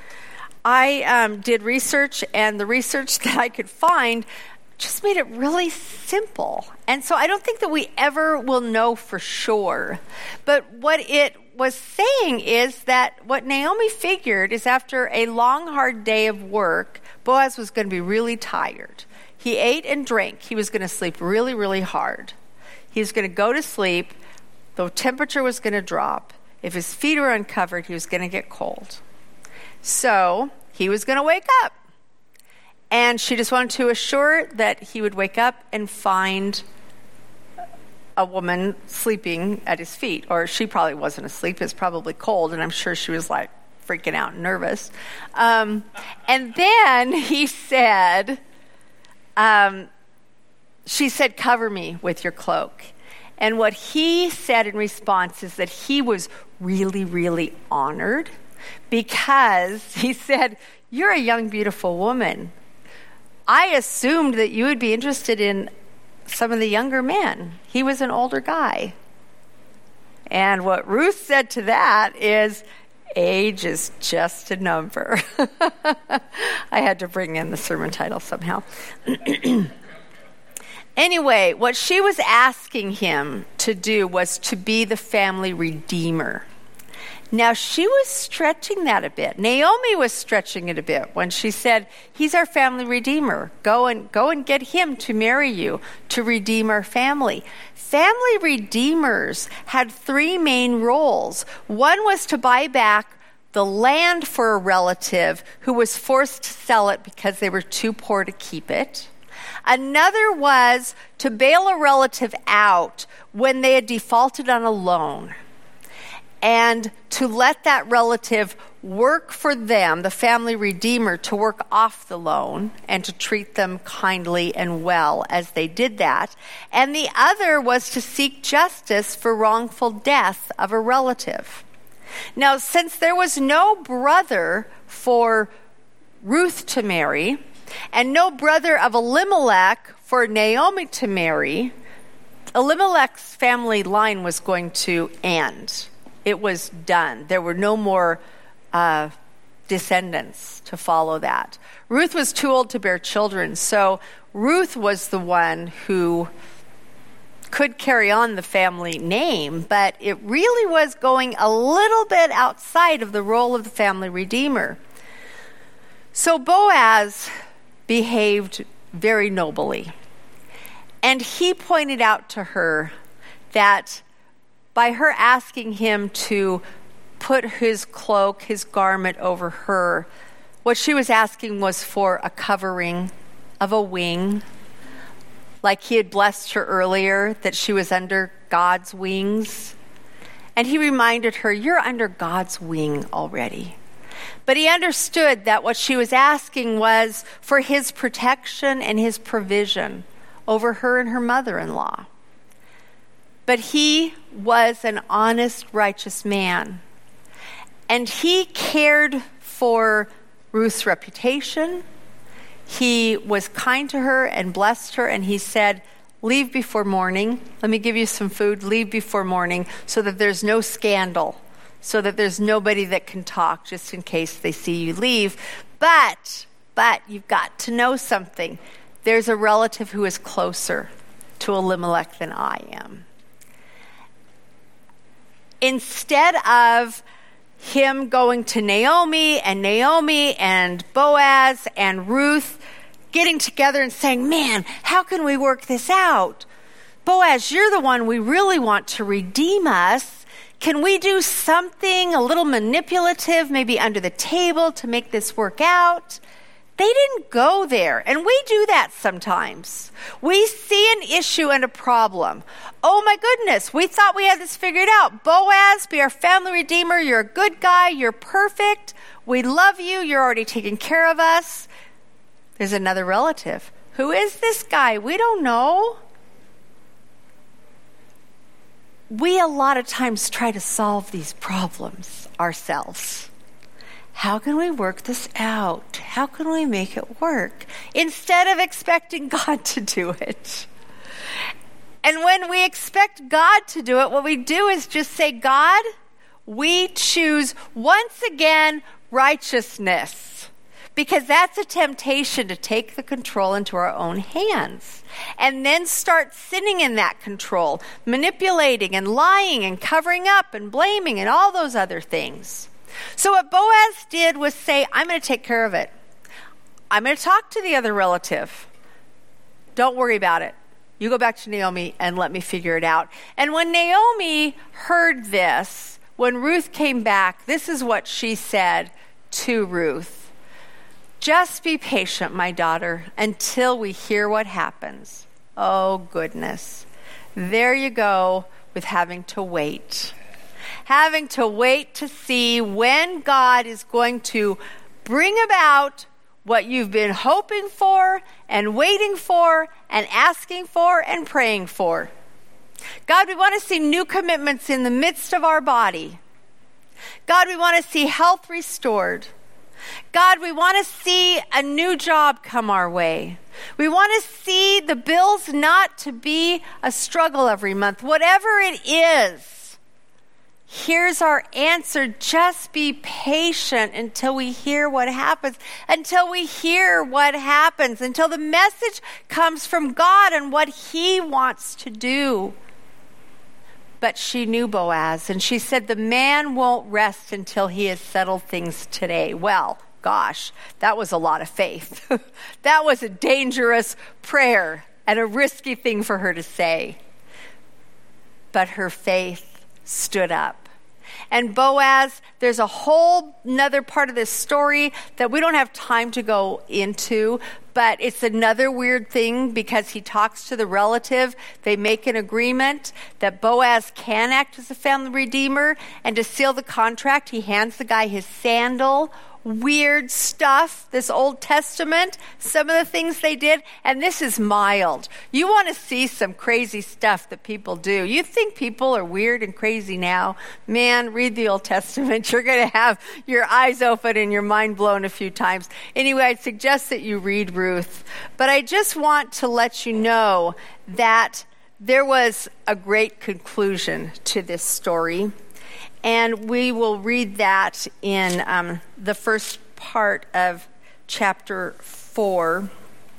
I um, did research, and the research that I could find just made it really simple. And so I don't think that we ever will know for sure. But what it was saying is that what Naomi figured is after a long, hard day of work, Boaz was going to be really tired. He ate and drank. He was going to sleep really, really hard. He was going to go to sleep. The temperature was going to drop. If his feet were uncovered, he was going to get cold. So he was going to wake up. And she just wanted to assure that he would wake up and find a woman sleeping at his feet. Or she probably wasn't asleep. It was probably cold, and I'm sure she was like freaking out and nervous. Um, and then he said, um, she said, cover me with your cloak. And what he said in response is that he was really, really honored, because he said, you're a young, beautiful woman. I assumed that you would be interested in some of the younger men. He was an older guy. And what Ruth said to that is, age is just a number. I had to bring in the sermon title somehow. Anyway, what she was asking him to do was to be the family redeemer. Now, she was stretching that a bit. Naomi was stretching it a bit when she said, he's our family redeemer. Go and go and get him to marry you, to redeem our family. Family redeemers had three main roles. One was to buy back the land for a relative who was forced to sell it because they were too poor to keep it. Another was to bail a relative out when they had defaulted on a loan, and to let that relative work for them, the family redeemer, to work off the loan and to treat them kindly and well as they did that. And the other was to seek justice for wrongful death of a relative. Now, since there was no brother for Ruth to marry, and no brother of Elimelech for Naomi to marry, Elimelech's family line was going to end. It was done. There were no more uh, descendants to follow that. Ruth was too old to bear children, so Ruth was the one who could carry on the family name, but it really was going a little bit outside of the role of the family redeemer. So Boaz behaved very nobly, and he pointed out to her that by her asking him to put his cloak, his garment over her, what she was asking was for a covering of a wing, like he had blessed her earlier, that she was under God's wings. And he reminded her, you're under God's wing already. But he understood that what she was asking was for his protection and his provision over her and her mother-in-law. But he was an honest, righteous man. And he cared for Ruth's reputation. He was kind to her and blessed her, and he said, leave before morning. Let me give you some food. Leave before morning so that there's no scandal, so that there's nobody that can talk just in case they see you leave. But, but you've got to know something. There's a relative who is closer to Elimelech than I am. Instead of him going to Naomi and Naomi and Boaz and Ruth getting together and saying, man, how can we work this out? Boaz, you're the one we really want to redeem us. Can we do something a little manipulative, maybe under the table to make this work out? They didn't go there, and we do that sometimes. We see an issue and a problem. Oh my goodness, we thought we had this figured out. Boaz, be our family redeemer. You're a good guy. You're perfect. We love you. You're already taking care of us. There's another relative. Who is this guy? We don't know. We a lot of times try to solve these problems ourselves. How can we work this out? How can we make it work? Instead of expecting God to do it. And when we expect God to do it, what we do is just say, God, we choose once again righteousness. Because that's a temptation to take the control into our own hands. And then start sinning in that control, manipulating and lying and covering up and blaming and all those other things. So what Boaz did was say, I'm going to take care of it. I'm going to talk to the other relative. Don't worry about it. You go back to Naomi and let me figure it out. And when Naomi heard this, when Ruth came back, this is what she said to Ruth. Just be patient, my daughter, until we hear what happens. Oh, goodness. There you go with having to wait. Having to wait to see when God is going to bring about what you've been hoping for and waiting for and asking for and praying for. God, we want to see new commitments in the midst of our body. God, we want to see health restored. God, we want to see a new job come our way. We want to see the bills not to be a struggle every month. Whatever it is, here's our answer. Just be patient until we hear what happens, until we hear what happens, until the message comes from God and what He wants to do. But she knew Boaz, and she said, the man won't rest until he has settled things today. Well, gosh, that was a lot of faith. That was a dangerous prayer and a risky thing for her to say. But her faith stood up. And Boaz, there's a whole nother part of this story that we don't have time to go into, but it's another weird thing because he talks to the relative. They make an agreement that Boaz can act as a family redeemer, and to seal the contract, he hands the guy his sandal. Weird stuff, this Old Testament, some of the things they did, and this is mild. You want to see some crazy stuff that people do. You think people are weird and crazy now? Man, read the Old Testament. You're going to have your eyes open and your mind blown a few times. Anyway, I'd suggest that you read Ruth. But I just want to let you know that there was a great conclusion to this story. And we will read that in um, the first part of chapter four.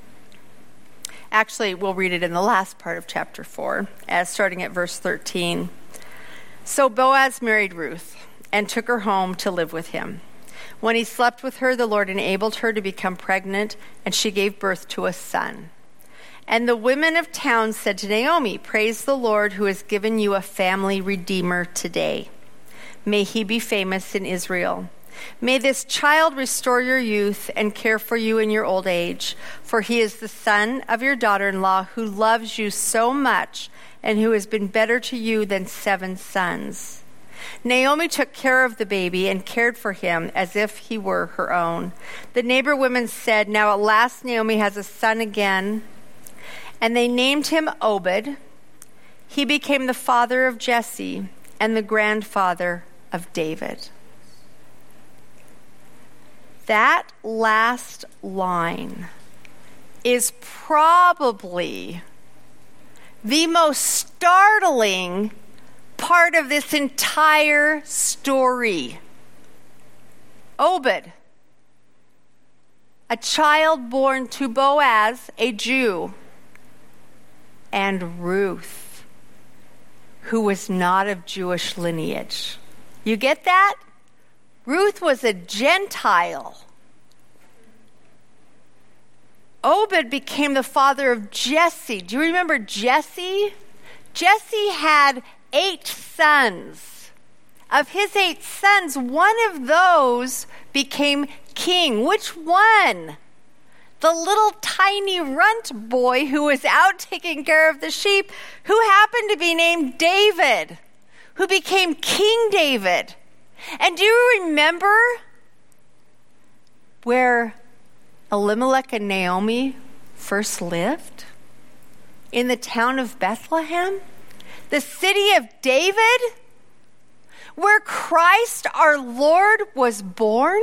Actually, we'll read it in the last part of chapter four, as starting at verse thirteen. So Boaz married Ruth and took her home to live with him. When he slept with her, the Lord enabled her to become pregnant, and she gave birth to a son. And the women of town said to Naomi, praise the Lord who has given you a family redeemer today. May he be famous in Israel. May this child restore your youth and care for you in your old age, for he is the son of your daughter-in-law who loves you so much and who has been better to you than seven sons. Naomi took care of the baby and cared for him as if he were her own. The neighbor women said, now at last Naomi has a son again, and they named him Obed. He became the father of Jesse and the grandfather of David. That last line is probably the most startling part of this entire story. Obed, a child born to Boaz, a Jew, and Ruth, who was not of Jewish lineage. You get that? Ruth was a Gentile. Obed became the father of Jesse. Do you remember Jesse? Jesse had eight sons. Of his eight sons, one of those became king. Which one? The little tiny runt boy who was out taking care of the sheep, who happened to be named David, who became King David. And do you remember where Elimelech and Naomi first lived? In the town of Bethlehem, the city of David, where Christ our Lord was born.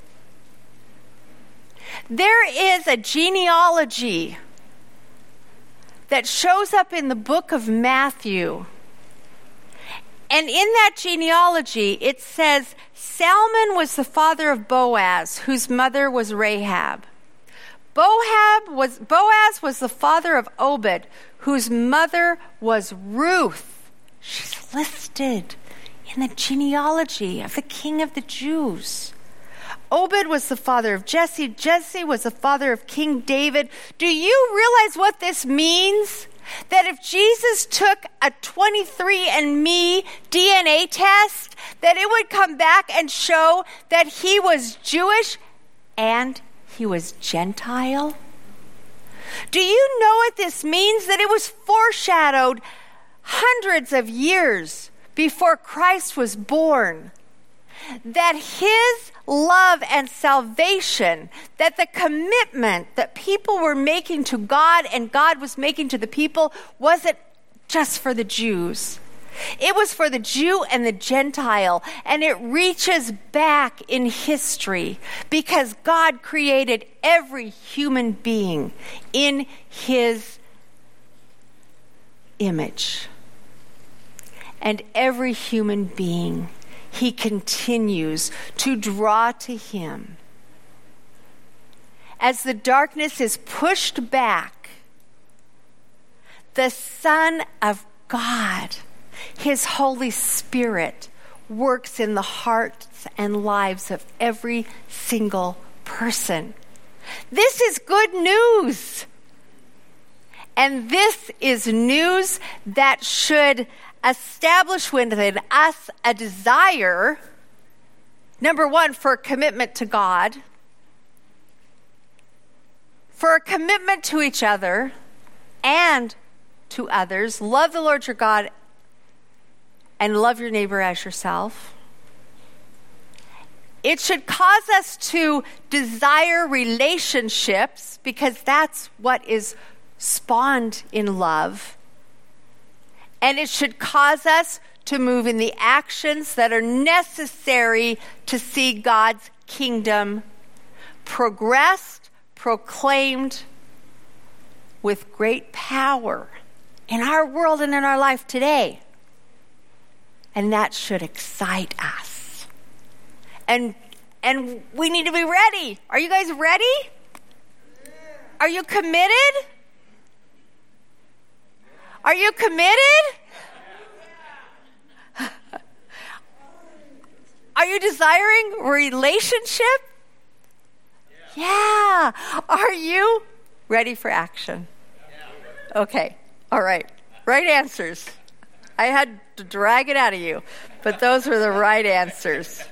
There is a genealogy that shows up in the book of Matthew. And in that genealogy, it says, Salmon was the father of Boaz, whose mother was Rahab. Boab was, Boaz was the father of Obed, whose mother was Ruth. She's listed in the genealogy of the King of the Jews. Obed was the father of Jesse. Jesse was the father of King David. Do you realize what this means? That if Jesus took a twenty-three and me D N A test, that it would come back and show that he was Jewish and he was Gentile? Do you know what this means? That it was foreshadowed hundreds of years before Christ was born. That his love and salvation, that the commitment that people were making to God and God was making to the people wasn't just for the Jews. It was for the Jew and the Gentile, and it reaches back in history because God created every human being in his image. And every human being he continues to draw to him. As the darkness is pushed back, the Son of God, his Holy Spirit, works in the hearts and lives of every single person. This is good news. And this is news that should establish within us a desire, number one, for a commitment to God, for a commitment to each other and to others. Love the Lord your God and love your neighbor as yourself. It should cause us to desire relationships because that's what is spawned in love. And it should cause us to move in the actions that are necessary to see God's kingdom progressed, proclaimed with great power in our world and in our life today. And that should excite us. And and we need to be ready. Are you guys ready? Are you committed? Are you committed? Are you desiring relationship? Yeah. Are you ready for action? Okay. All right. Right answers. I had to drag it out of you, but those were the right answers.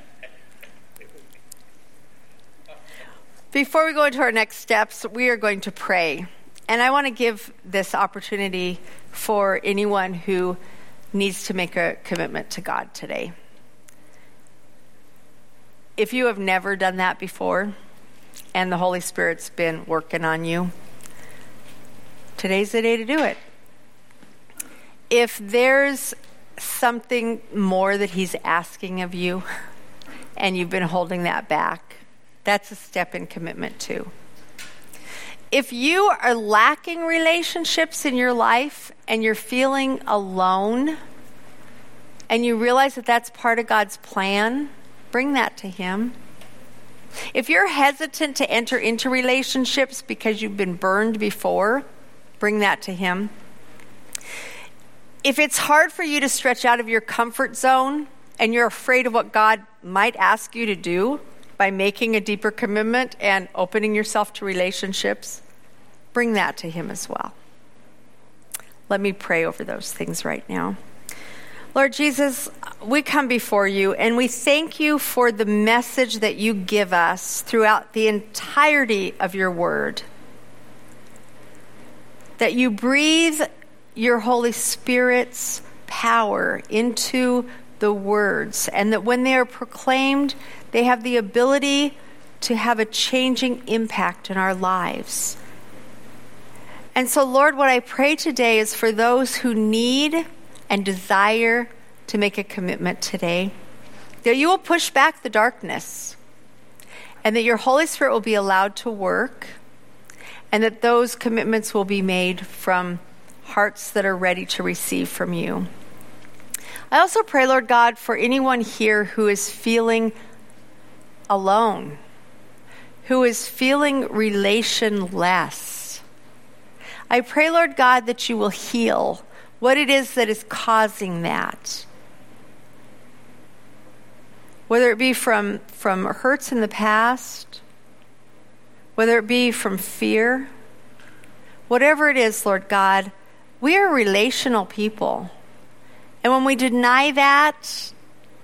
Before we go into our next steps, we are going to pray. And I want to give this opportunity for anyone who needs to make a commitment to God today. If you have never done that before and the Holy Spirit's been working on you, today's the day to do it. If there's something more that he's asking of you and you've been holding that back, that's a step in commitment too. If you are lacking relationships in your life and you're feeling alone and you realize that that's part of God's plan, bring that to him. If you're hesitant to enter into relationships because you've been burned before, bring that to him. If it's hard for you to stretch out of your comfort zone and you're afraid of what God might ask you to do by making a deeper commitment and opening yourself to relationships, bring that to him as well. Let me pray over those things right now. Lord Jesus, we come before you and we thank you for the message that you give us throughout the entirety of your word. That you breathe your Holy Spirit's power into the words, and that when they are proclaimed, they have the ability to have a changing impact in our lives. And so, Lord, what I pray today is for those who need and desire to make a commitment today, that you will push back the darkness, and that your Holy Spirit will be allowed to work, and that those commitments will be made from hearts that are ready to receive from you. I also pray, Lord God, for anyone here who is feeling alone, who is feeling relationless. I pray, Lord God, that you will heal what it is that is causing that. Whether it be from, from hurts in the past, whether it be from fear, whatever it is, Lord God, we are relational people. And when we deny that,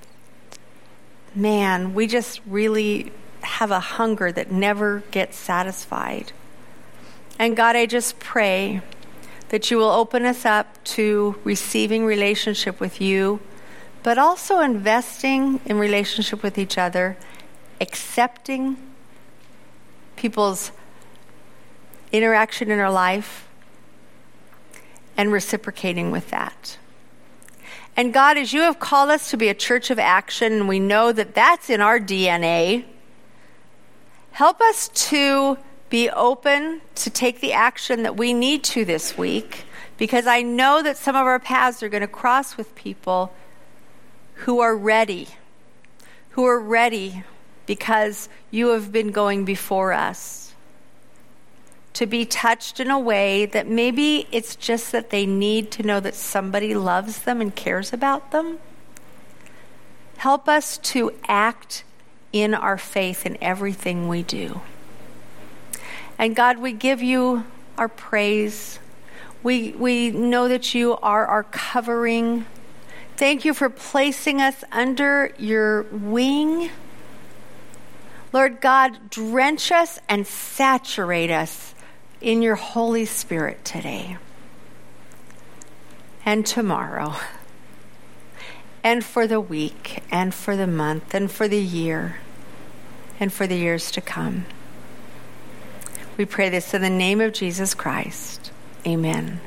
man, we just really have a hunger that never gets satisfied. And God, I just pray that you will open us up to receiving relationship with you, but also investing in relationship with each other, accepting people's interaction in our life, and reciprocating with that. And God, as you have called us to be a church of action, and we know that that's in our D N A, help us to be open to take the action that we need to this week, because I know that some of our paths are going to cross with people who are ready, who are ready because you have been going before us, to be touched in a way that maybe it's just that they need to know that somebody loves them and cares about them. Help us to act in our faith in everything we do. And God, we give you our praise. We, we know that you are our covering. Thank you for placing us under your wing. Lord God, drench us and saturate us in your Holy Spirit today and tomorrow and for the week and for the month and for the year and for the years to come. We pray this in the name of Jesus Christ. Amen.